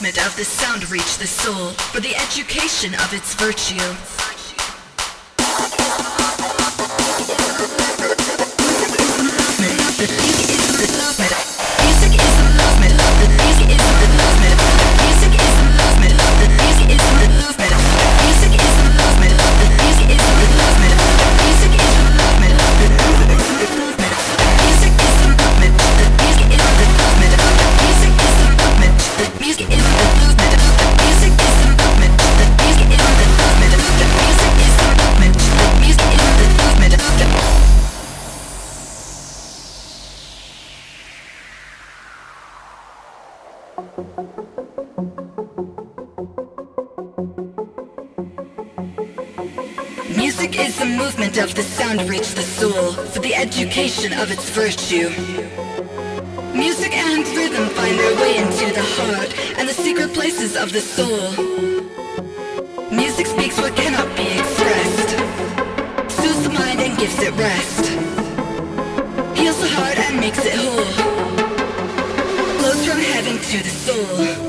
movement of the sound reach the soul for the education of its virtue. Music is the movement of the music is the movement of the music is the movement of the music is the movement of the music is the movement of the music is the movement of the music is the movement of the movement of the music is the movement of the music is the movement of the music is the movement the music is the movement of the music is the movement the music is the movement of the music is the movement the music is the movement of the Music is the movement of the sound reach the soul for the education of its virtue. Music and rhythm find their way into the heart and the secret places of the soul. Music speaks what cannot be expressed, soothes the mind and gives it rest, heals the heart and makes it whole, flows from heaven to the soul.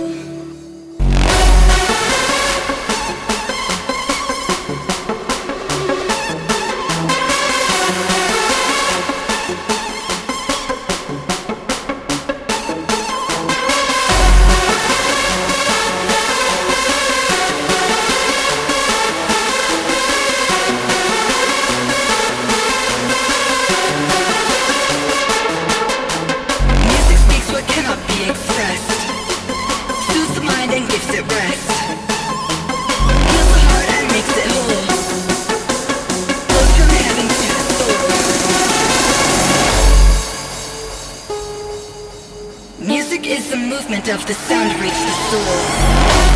Music is the movement of the sound reach the soul.